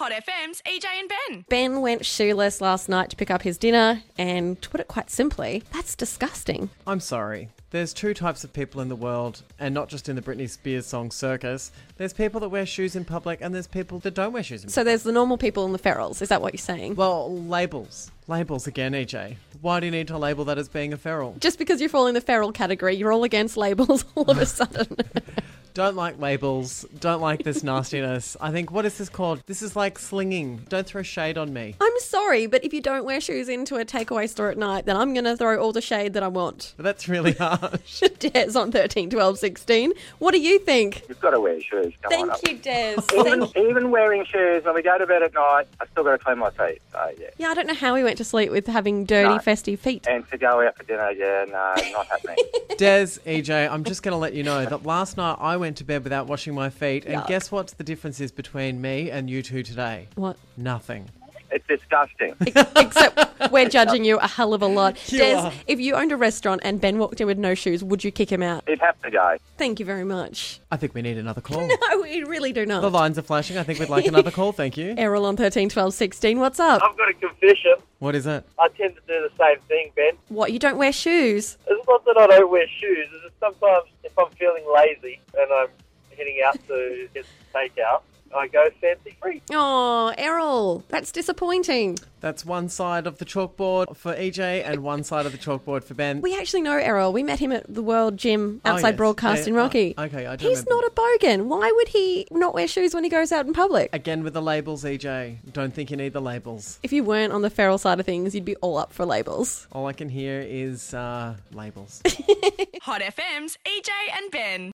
Hot FM's EJ and Ben. Ben went shoeless last night to pick up his dinner, and to put it quite simply, that's disgusting. I'm sorry. There's two types of people in the world, and not just in the Britney Spears song Circus. There's people that wear shoes in public, and there's people that don't wear shoes in public. So there's the normal people and the ferals. Is that what you're saying? Well, labels. Labels again, EJ. Why do you need to label that as being a feral? Just because you fall in the feral category, you're all against labels all of a sudden. Don't like labels. Don't like this nastiness. I think, what is this called? This is like slinging. Don't throw shade on me. I'm sorry, but if you don't wear shoes into a takeaway store at night, then I'm going to throw all the shade that I want. But that's really harsh. Des on 13, 12, 16. What do you think? You've got to wear shoes. Come on. Thank you, Des. Even wearing shoes, when we go to bed at night, I still got to clean my feet. So, yeah. Yeah, I don't know how we went to sleep with having dirty, No. festive feet. And to go out for dinner, yeah, no, not happening. Des, EJ, I'm just going to let you know that last night I went to bed without washing my feet, and Yuck. guess what the difference is between me and you two today? What? Nothing. It's disgusting. Except we're judging you a hell of a lot. You Des, are. if you owned a restaurant and Ben walked in with no shoes, would you kick him out? It'd have to go. Thank you very much. I think we need another call. No, we really do not. The lines are flashing. I think we'd like another call. Thank you. Errol on 13, 12, 16. What's up? I've got a confession. What is it? I tend to do the same thing, Ben. What, you don't wear shoes? It's not that I don't wear shoes. It's just sometimes if I'm feeling lazy and I'm heading out to get takeout, I go fancy free. Oh, Errol, that's disappointing. That's one side of the chalkboard for EJ and one side of the chalkboard for Ben. We actually know Errol. We met him at the World Gym Oh, outside yes. Broadcast Yeah, in Rocky. okay, I do He's remember. not a bogan. Why would he not wear shoes when he goes out in public? Again with the labels, EJ. Don't think you need the labels. If you weren't on the feral side of things, you'd be all up for labels. All I can hear is labels. Hot FM's EJ and Ben.